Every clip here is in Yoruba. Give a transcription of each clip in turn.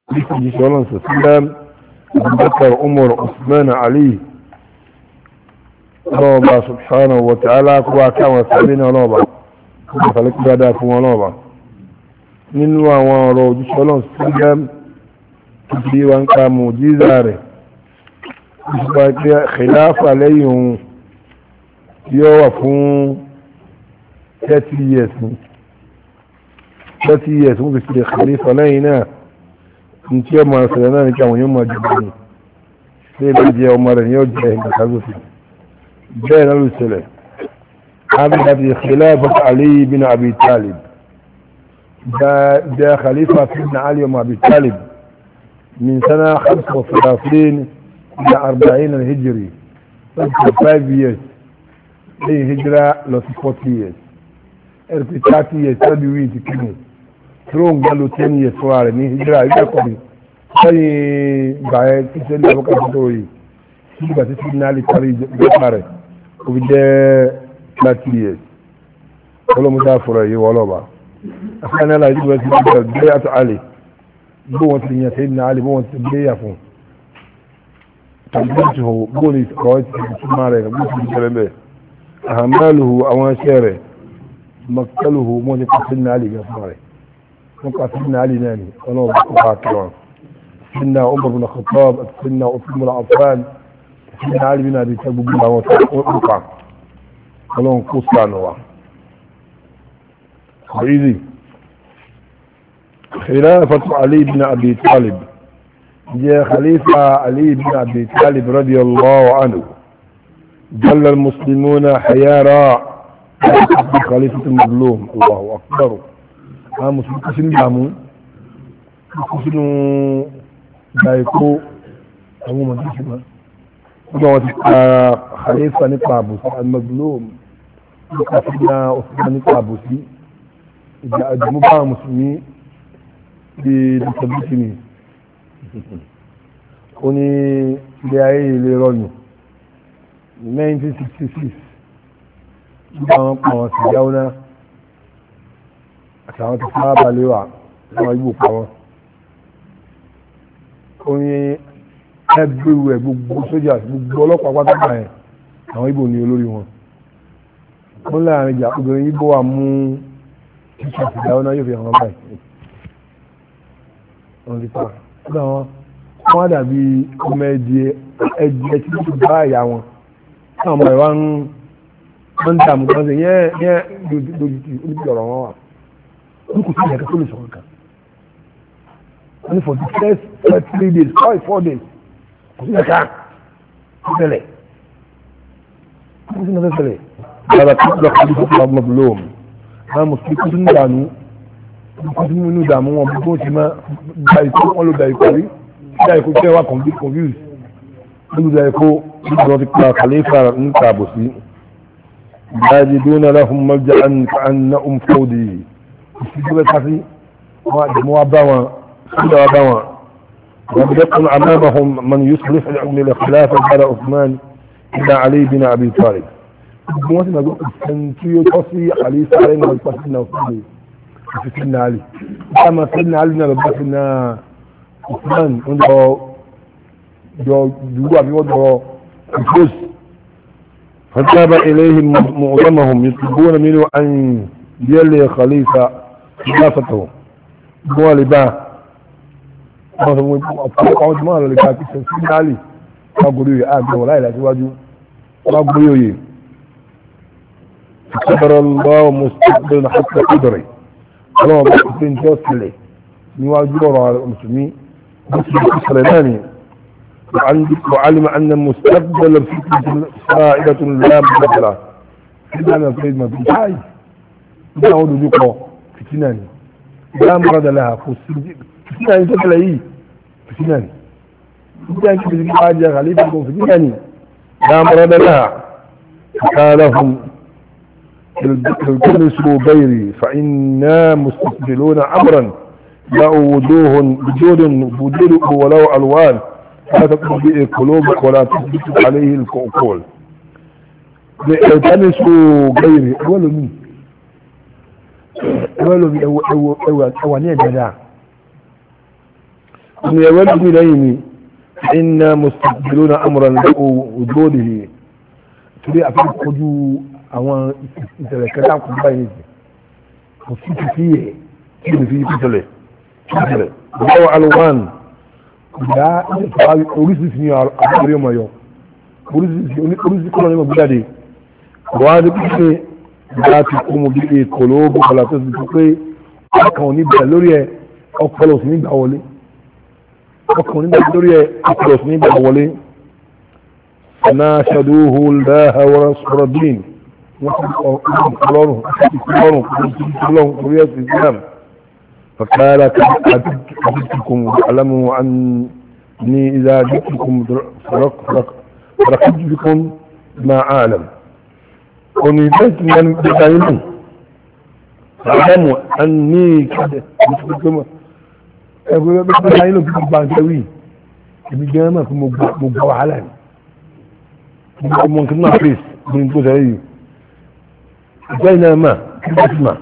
بيجي صلى الله عليه وسلم أبو بكر عمر عثمان علي الله سبحانه وتعالى كوا كما سبينا الله فلك بدا فún الله nínú àwọn ọ̀rọ̀ òjíṣẹ́ Ọlọ́run sílẹ̀m tí wọ́n ká mùjíza rẹ̀ ìṣùgbà tí khilafa lẹ́yìn ohun tí ó wà fún 30 years wọ́n fi ṣe khalifa lẹ́yìn náà ní tí ó máa ṣẹlẹ̀ náà ní kí àwọn yóò máa jùlọ ní ṣe lè jẹ ọmọ rẹ̀ ní ó jẹ ìgbàkágbòsí bẹ́ẹ̀ náà ló ṣẹlẹ̀ هذه خلافة علي بن أبي طالب ده خليفة سيدنا علي بن أبي طالب من سنة 35 إلى 40 الهجري 5 years هي هجرة لو 40 years 30 years تبي تكمل ترون قالوا 10 years فواري من هجرة يقولي سي بعد كسل أبوك أبوي سيبا سيدنا علي تري جفارة وبده 30 years ولا مسافر يولوبا أخانا لا يجب أن يكون بيعة علي بوة سيدنا علي بوة بيعة تنبيته بولي قوات سمارة بوة أهماله أواشاره مقتله موجة سيدنا علي بسمارة مقع سيدنا علي ناني ولو بقى كرام سيدنا عمر بن الخطاب سيدنا عثمان بن عفان سيدنا علي بن أبي طالب بلا وقع ولو قصة نوع خيري خلافة علي بن أبي طالب جاء خليفة علي بن أبي طالب رضي الله عنه جل المسلمون حيارا خليفة المظلوم الله أكبر مسلم كسن جامو كسن دايكو أبو مدرسة خليفة نقابو المظلوم كسنا أصلا نقابو سي إذا أجمع مسلمين بتثبتني كوني لأي ليروني 1966 ìgbàwọn pàwọn sí yáwóná àtàwọn tó fara balẹ̀ wà láwọn igbó pàwọn oyin everywhere gbogbo sójà gbogbo ọlọ́pàá pátákà ẹ̀ àwọn igbó ní olórí wọn wọ́n láàrin ìjà obìnrin igbó wà mú títà sí yáwóná yóò fi àwọn báyìí wọ́n ti pa ọ̀dọ̀ wọn wọ́n dàbí ọmọ ẹ̀jẹ̀ tí wọ́n bá ìyá wọn táwọn ọmọ ẹ̀ wá ń dààmú kan sí yẹn lójú ọ̀rọ̀ wọn wà wọ́n kò sí ìyàkẹ́ tó lè sọ̀rọ̀ kan wọ́n ní for the first 3 days 4 days kò sí ìyàkẹ́ tó tẹ̀lẹ̀ kò sí ìyàkẹ́ tẹ̀lẹ̀ dára tó lọ kọ́ lóṣù tó lọ́mọ lóòm àwọn mùsùlùmí kò tún dànù kò tún nínú ìdààmú wọn bí wọ́n ti máa gba ìkó wọn ló da ìkó rí da ìkó tẹ́ wà confused ló da ìkó ló ti pa kàlífà ń tààbò sí يجدون لهم ملجأ كأنهم فوضي يستجيب الحسي موابوا سيدة وابوا ولم يكن أمامهم من يصلح لهم الخلافة على عثمان إلى علي بن أبي طالب مواسم يقول سنتيو تصي علي سعرين والقسنا وصلي في سيدنا علي كما سيدنا علي نبقى عثمان عنده جوا بيوضعه الفوز فذهب إليهم معظمهم يطلبون منه أن يلي خليفة خلافته موالبا أفضل ما اللي كانت تسلسل علي أقولوا يا أبي ولا إلا تواجه أقولوا يا فقدر الله مستقبلا حتى قدري الله مستقبلين توصلي نواجه على المسلمين مسلم سليماني وعلم أن المستقبل فتنة صائدة لا مبدلة فتنة فريد ما في حاجة لا أعود ذكر فتنة لا مرد لها فتنة تتلعي فتنة فتنة كبيرة حاجة غالبا فتنة لا مرد لها فقال لهم التمسوا غيري فإنا مستقبلون أمرا لا وجود ولو ألوان لا تقوم به قلوبك ولا تثبت عليه الكؤكول التمسوا غيري أولو مي أوانيه جدا أن يولد إليني إنا مستقبلون أمرا له وجوده تريد أفضل قدو أوان إتلاكتان قبائني وفيك فيه فيه كتله هو ألوان لا أريد سنية أكبر يوم يوم أريد كل يوم بلادي وهذا بشيء لا تقوم به قلوب ولا تصدقوا أكوني بلوريا أو خلصني بأولي أكوني بلوريا أو خلصني بأولي فناشدوه الله ورسول الدين فقال أجبتكم واعلموا أني إذا جئتكم فرقت بكم ما أعلم ونبيت من بدايلهم فاعلموا أني كده أقول بدايلهم في البانكوي بجامعة مبقى على ممكن نحريس من تزعيه بينما كتما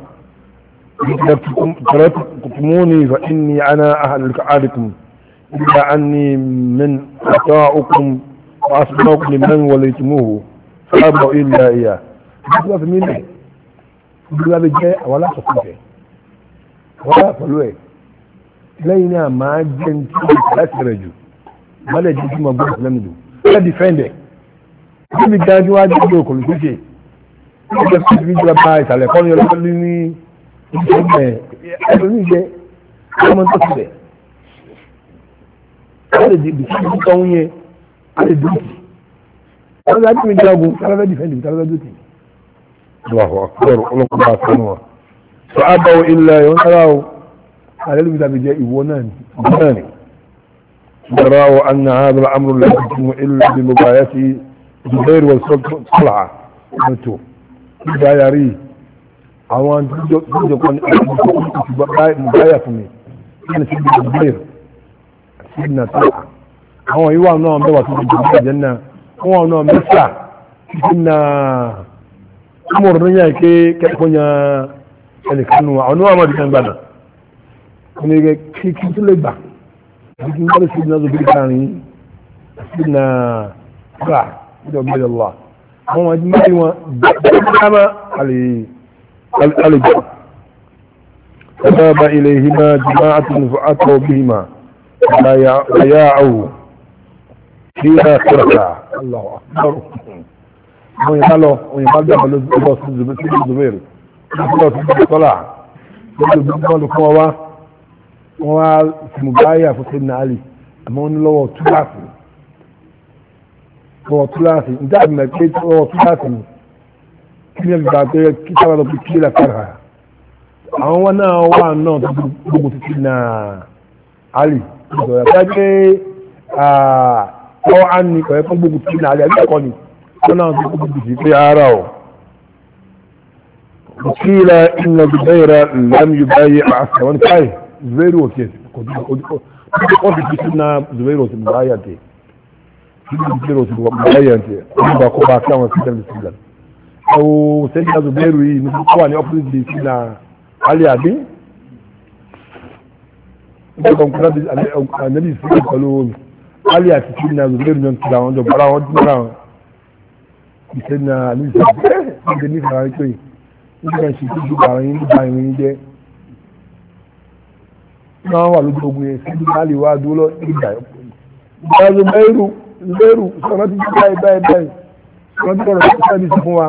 تركتموني فإني أنا أهل عادكم إلا أني من أطاعكم وأصبحكم لمن وليتموه فأبعوا إلا إياه بسبب مني بسبب الجاء ولا تصفيه ولا فلوه لينا ما جنتي لا ترجو ما لا جنتي ما بوح لمدو لا ديفندي níbi dájú wá ní ìlú òkòlù tó ṣe ìjọba tó fi jọba bá ìsàlẹ̀ kọ́ni ọlọ́pàá ní ìjọba ẹ̀rọ ní ìjẹ́ ọmọ tó ti bẹ̀. wọ́n lè dìbò sí ìlú tọ́hún yẹn a lè dùn sí. wọ́n lè dájú ìjọba ogun tálẹ́fẹ́ dìfẹ́ndì tálẹ́fẹ́ dùn sí. ìwàhọ̀ ọ̀rọ̀ ọlọ́pàá bá fún wa. sọ àbáwọ ilẹ̀ ẹ̀yọ́ náírà o àlẹ́ lóbi tàbí jẹ́ ìwọ náà ni. يرى أن هذا الأمر لا يتم إلا بمبايعته زبير والصلعة نتو باياري اوان تجو كون مبايع فمي انا سيدنا زبير سيدنا طلعة هو يوا نوع مبوا في الجنة هو نوع مسا سيدنا امور نيا كي كونيا اللي كانوا انواع ما كان بنا كوني كي تلبا لكن سيدنا زبير كان سيدنا طلعة بإذن الله هم أجمعين دعما على فذهب إليهما جماعة فأتوا بهما فياعوا فيها شركاء الله أكبر ويقالوا الزبير طلع هو مبايع في سيدنا علي أما أنه لو تلعفوا هو ثلاثي انت عارف ما كيف هو ثلاثي كل البعضيه كتاب لو بكيلا كرها هو انا هو نو بوبو سيدنا علي تاجي هو عني كيف بوبو سيدنا علي اكوني انا بوبو في اراه وقيل ان زبير لم يبايع عسكرا كاي زبير وكيف قلت سيدنا زبير وسيدنا كيلو سيدنا مبايع انت ابا كوبا كان سيدنا الاسلام او سيدنا زبير نقواني افريد دي سيدنا علي ابي نقوم كنا النبي صلى الله عليه وسلم علي ابي سيدنا زبير ننتظر عنده برا ودنا سيدنا علي سيدنا ني فراني كوي nígbà tí kí ju àwọn yìí nígbà ìrìn jẹ́ náà wà lójú ogun yẹn sí máàlì wá dúró nígbà ìgbà zubairu sọ̀rọ̀ ti báyìí sọ̀rọ̀ ti sọ̀rọ̀ ti sẹ́bi sí fún wa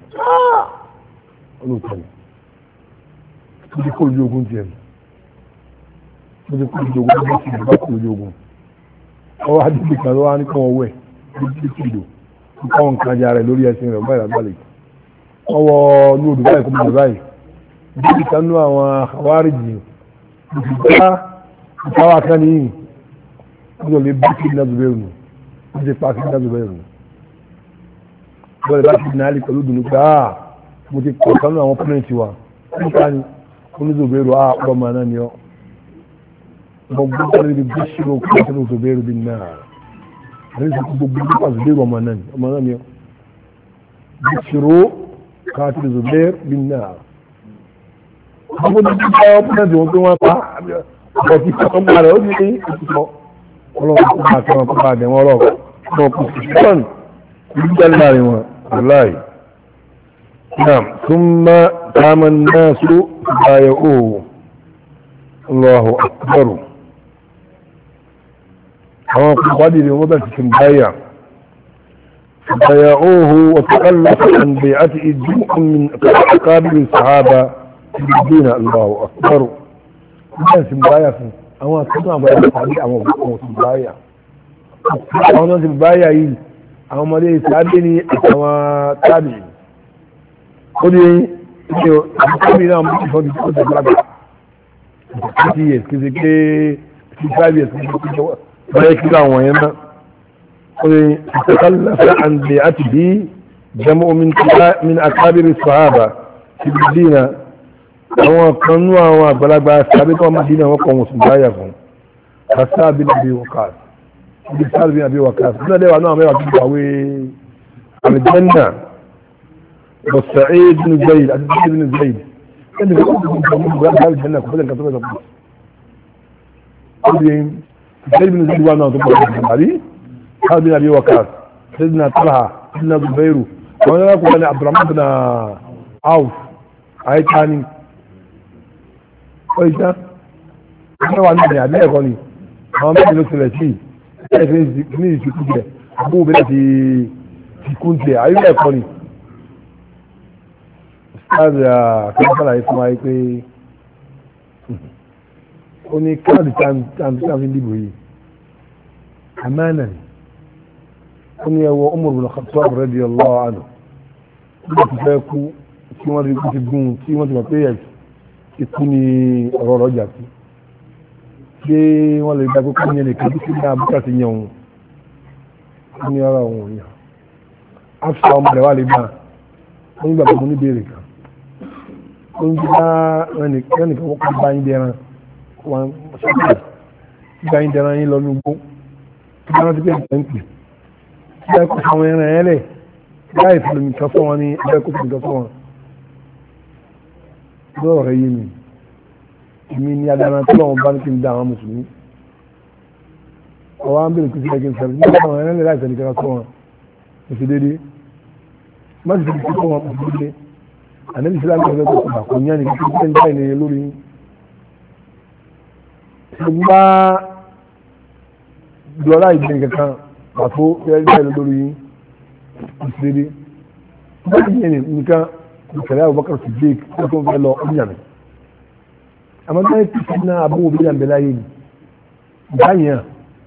olùkọ́ni tó ti kó lójú ogun tiẹ̀ tó ti kó lójú ogun tó ti bá kó lójú ogun ọwọ́ adìgbì kan ló wá ní kàn ọwọ́ ẹ̀ ní kìlò káwọn kan jà rẹ̀ lórí ẹsìn rẹ̀ báyìí lágbàlẹ̀ ọwọ́ ní odò báyìí kó mọ̀ báyìí bí kanú àwọn àwárìjì ìgbà ìtawà kan ní ọjọ́ lè bí kí ní azùbẹ́rù nù ó ti pa kí ní azùbẹ́rù nù bọ́ọ̀lù bá ti ní alì pẹ̀lú dùnú pé mo ti pọ̀ kanú àwọn pọ́nẹ́ǹtì wa nípa ni onízùbẹ́rù ọmọ náà ni ọ́ gbogbo ọ̀rẹ́ ibi bí ṣírò kí ní azùbẹ́rù bí náà àríṣẹ́ gbogbo nípa azùbẹ́rù ọmọ náà ni ọ́ bí ṣírò قاتل زبير بالنار أقول لك يا أبنى دي وانتوا ما ọtí ọgbà rẹ̀ ó ní ìtúkọ́ ọlọ́run tó máa kẹwọn tó máa dẹ̀wọ́n ọlọ́run tó kù sí ṣọ́ọ̀nù ìlú jẹ́ láàrin wọn aláì náà súnmọ́ táàmà náà só báyẹ̀ òòrùn Allahu akbar àwọn kùkwádìí ni wọ́n bẹ̀ ti báyà بايعوه وتخلف عن بيعته جمع من أكابر الصحابة يريدون الله أكبر الناس مبايع أما كنا بايع صحابي أما مبايع أما ناس مبايع أما مالي سابني أما تابعي قولي أكابر نام مشهد يقول تبلغ كتير كذلك كتابية بايع كلا وينا تخلف عن بيعته جمع من أكابر الصحابة في المدينة هو كانوا وبلغ ثابت ومدينة وقوم سبايعهم خساب بن أبي وقاص خساب بن أبي وقاص لا ده أنا ما أقول عن الجنة والسعيد بن زيد سعيد بن زيد كان يقول هذا الجنة كلها كتبت سعيد بن زيد وانا تبغى خالد بن ابي وقاص سيدنا طلحه سيدنا زبير وانا اقول عبد الرحمن بن عوف اي ثاني كويس انا وانا يعني اقولي ما من ثلاثي في كده ابو بلا في كنت اي اقولي استاذ كان طلع اسمعي كي oni káàdì tàbí dìbò yìí àmánà ni ó ní ẹwọ Umar bin Khattab radiyallahu anhu nígbà tí fẹ́ kú tí wọ́n rí ti gún tí wọ́n ti mọ̀ pé ikú ni ọ̀rọ̀ ọjà sí ṣé wọ́n lè dá kókó yẹn nìkan tí ní abúkà ti yàn òun ó ní ara òun yàn afṣà ọmọ rẹ̀ wà lè gbà ó ní bàbá mo ní béèrè kan ó ń gbá ẹnìkan wọ́n kọ́ bá yín dẹran wọn ṣáà gbá yín dẹran yín lọ ní gbó tí wọ́n ti pè ní pẹ́ǹpì tí wọ́n kọ́ àwọn ẹran ẹ̀ lẹ̀ láì fi lómi kan fún wọn ní ẹgbẹ́ kó fi nǹkan fún wọn lọ́rọ̀ rẹ̀ yé mi èmi ní adára tí wọ́n bá ní kí n dá àwọn mùsùlùmí ọwọ́ ń bèrè kí n sílẹ̀ kí n sẹ́rẹ̀ nígbà àwọn ẹran lẹ̀ láì sẹ́ni kan fún wọn kò sí déédéé má sì fi fún wọn kò sí déédéé ànábì sílẹ̀ ń tọ́jú ọkọ̀ kò ní àná kí n dá ìnìyẹn lórí ṣùgbọ́n dọ́là ìgbẹ́ kankan pàtó ẹgbẹ́ lórí ìṣẹ́lẹ̀ báyìí yẹn nìkan ìṣẹ̀lẹ̀ Abubakar Siddiq tó tó ń fẹ́ lọ ọdún yàmẹ̀ àmọ́ náà tí kí náà abúwò bí yàmbẹ̀ láyé ni ìbáyàn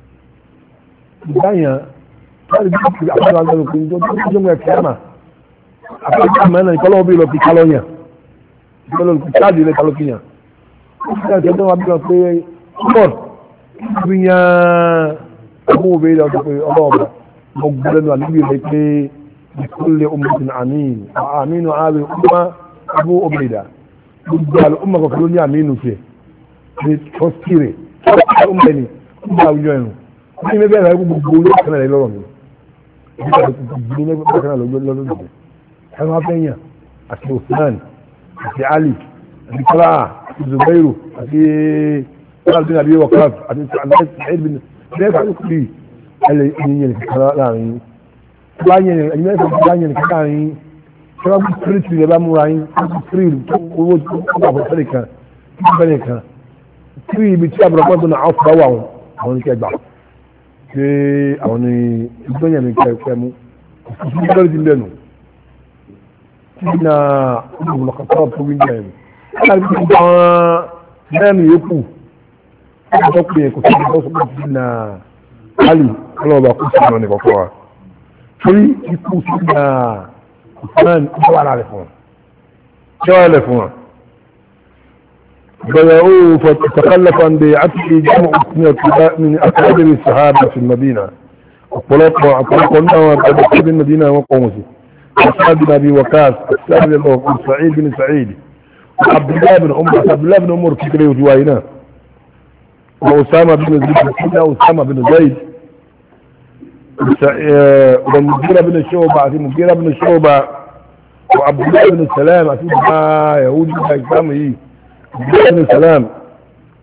láti bí kí àpárá lọ́rùn pé tó tó jẹ́ mú ẹ̀kẹ́ àmà àpárá àmà náà ìkọlọ́wọ́ bí lọ fi kálọ́ yàn ìkọlọ́wọ́ fi káàdì ilẹ̀ kálọ́ fi yàn ó fi káàdì ẹgbẹ́ wọn bí wọn pé ọmọ bí yàn abúwò bí lọ pé ọlọ́ọ̀bà mo gbọ́dọ̀ nù àlébí rẹ̀ pé ìkúlẹ̀ ọmọdé àmín àmínú ààrẹ ọmọ abú ọmọdé gbogbo al'umma kọ̀ọ̀kan ló ní àmínú tiẹ̀ ní trọ́sítì rẹ̀ ọmọ ẹni ọmọ àwùjọ ẹ̀rùn ní mẹ́bẹ̀ rẹ̀ gbogbo olú ọ̀kan rẹ̀ lọ́rọ̀ mi ìdíkà gbogbo ní mẹ́bẹ̀ ọ̀kan rẹ̀ lọ́rọ̀ mi ẹ̀rọ afẹ́yàn àti Usman àti Ali àti Kọ́lá àti Zubairu àti Kọ́lá àbí Waqas àti Sa'id bin ẹlẹ́ ìyẹn kankan láàrin bá yẹn ẹ̀yìn mẹ́fà bá yẹn kankan láàrin ṣọ́ra bí kírìtì rẹ̀ bá múra yín kírì tó owó tó kọ́ àbọ̀ sẹ́lẹ̀ kan kí wọ́n bẹ̀rẹ̀ kan kírì ibi tí àbúrò pọ́ńtò náà áwọ̀ bá wà wọn àwọn oníkẹ́ gbà pé àwọn ní ìgbọ́nyẹ̀ mi kẹ́ mú òfin lórí ti bẹ̀rù tí na olùkọ́kọ́ tó wí jẹ́ mi láti fi gbà wọn mẹ́rin yòókù ọjọ́ pé kò sí ìgbà sọ́kọ́ sí na Ali ọlọ́ọ̀bà kú sí ọ̀nà nìkọ̀kọ́ wa torí ikú sí na Usman ìjọba ara rẹ̀ fún wọn ìjọba rẹ̀ fún wọn bẹ̀rẹ̀ ó fọ̀tàkálẹ̀fà ń bẹ àti ìjọba òkúnyà tó bá ní akọ́bẹ̀rẹ̀ sahaba fi Madina ọ̀pọ̀lọpọ̀ náà wọn àti ìjọba Madina wọn kọ̀ wọn sí Sa'd bin Abi Waqqas Sa'd bin Sa'id bin Sa'id Abdullah bin Umar kíkiri ojú wa yìí náà وأسامة بن زيد أسامة بن زيد والمغيرة بن شعبة وعبد الله بن سلام أتوقع يهودي بن سلام عبد الله بن سلام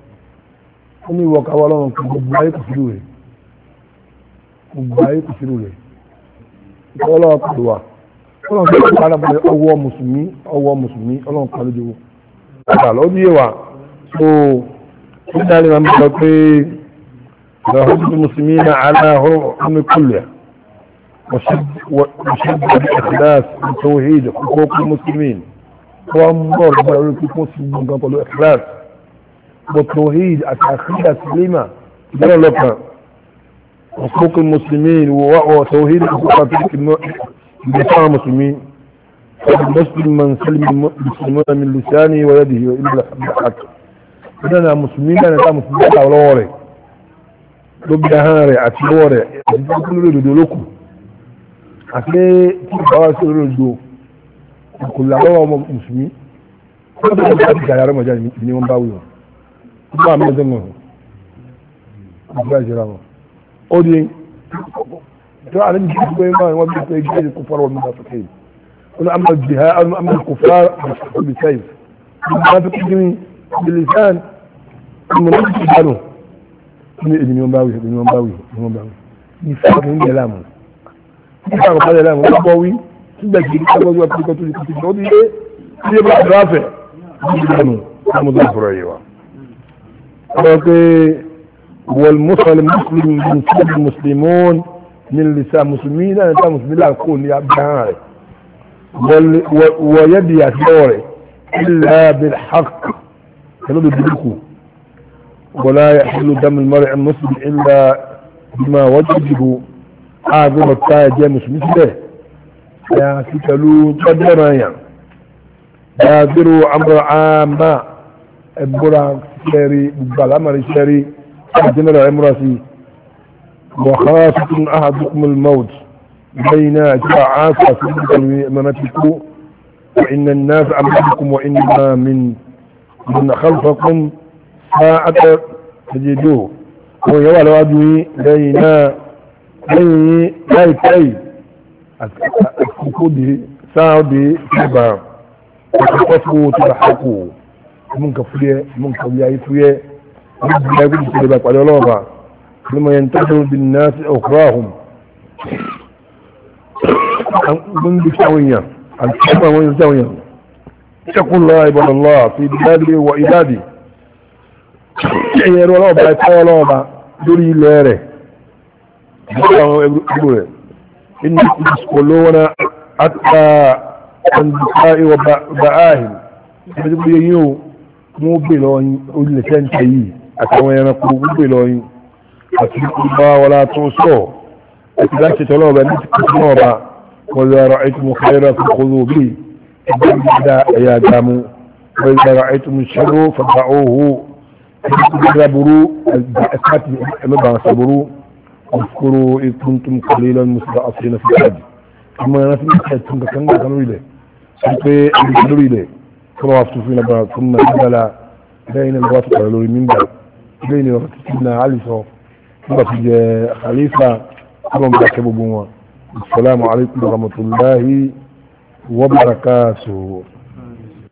ó ní ìwọ káwọ́ ọlọ́run kò gbogbo ayé kò sílù rẹ̀ gbogbo ayé kò sílù rẹ̀ ìkọ́ ọlọ́run kò lò wá ọlọ́run kò lò wá lábẹ́ ọwọ́ mùsùlùmí ọlọ́run kan lójú wo àgbà lọ́dún yé wa so ó dá ní wọn bọ̀ pé ìrọ̀lẹ́ mùsùlùmí náà aláhọ́ ọmọ kúlẹ̀ وشد الإخلاص والتوحيد حقوق المسلمين ومر بقول لكم مسلمين قالوا إخلاص والتوحيد التأخير سليمة جرى لك حقوق المسلمين وتوحيد حقوق دفاع المسلمين المسلم من سلم المسلمون من لسانه ويده وإلا الحق إننا مسلمين أنا مسلمين على وري لبدا هاري أتلوري أتلوري لكم àti tí ìbáwá sí olóòjò kò làwọ́ ọmọ mùsùlùmí wọ́n tó kọ́ láti gàyà rọ́mọjá ní wọ́n bá wí wọn wọ́n bá mẹ́jọ mọ̀ ìgbà ìṣẹ́ra wọn ó di tó àlejò tí ó gbé wọ́n bí pé gẹ́gẹ́ kò fọ́rọ̀ wọn nígbà sókè wọ́n ní àmà jìhá àmà kò fà bí sẹ́yìn wọ́n tó kí ní bilisan ọmọ náà ti dànù ní èdè ni wọ́n bá wí ní fáwọn ní ìjẹ́ láàmú nígbà kan pàdé láàmú wọ́n bọ́ wí nígbà tí ó gbọ́ wípé kó tó di kùtù tó di yé tí ó bá ti ráfẹ̀ ní ìdánù ọmọdé ìfọ̀rọ̀ yìí wa. wọ́n pé wọ́n mùsùlùmí mùsùlùmún ní lisa mùsùlùmí náà níta mùsùlùmí là kó ní abdáhàn rẹ̀ wọ́n yẹ́ di àtìlẹ́wọ̀ rẹ̀ ilẹ̀ bil haqq pẹ̀lú bíbélùkù wọ́n láyé ìlú dámil mọ́rẹ̀ mùsùlùmí ilẹ̀ bímọ wọ́n jìbò aago mọ̀ta ẹ̀jẹ̀ mùsùlùmí sílẹ̀ ya sí pẹ̀lú tọ́jọ́rọ̀ yàn ya zero amúra àmà ẹ̀bùra sẹ́rí gbogbo alámàrí sẹ́rí jẹ́nẹ́rà ẹ̀múra sí وخافة أحدكم الموت بين جاعات في أمامتكم وإن الناس أمامكم وإنما من خلفكم ساعة تجدوه ويوى الوادوي بين لايتي الكفود ساعة سبع وتقفوا تضحكوا منك فيه منك ويايفيه لا يقول سلبك على لوبا لما ينتشر بالناس أخراهم من بشاوية الكلمة ويزاوية يقول الله عباد الله في بلادي وإبادي يقول لوبا يتوى لوبا دوري ليره إنكم تسقلون حتى البكاء وبآهم يقول يو مو بلوين أولي سنتي أتوى ينقو بلوين أتلقوا الله ولا توصوا أتلاك تلوبا نتكتنوبا وإذا رأيتم خيرا فخذوا به يا دامو وإذا رأيتم الشر فدعوه اذكروا صبروا اذكروا إذ كنتم قليلا مستضعفين في الأرض ثم نفسي كانوا إليه كانوا إليه كانوا عفتوا فينا بعض ثم نزل بين الواسط على من بعد بين وفتنا علي صوف ثم في خليفة كلهم بيحكبوا بوا السلام عليكم ورحمة الله وبركاته.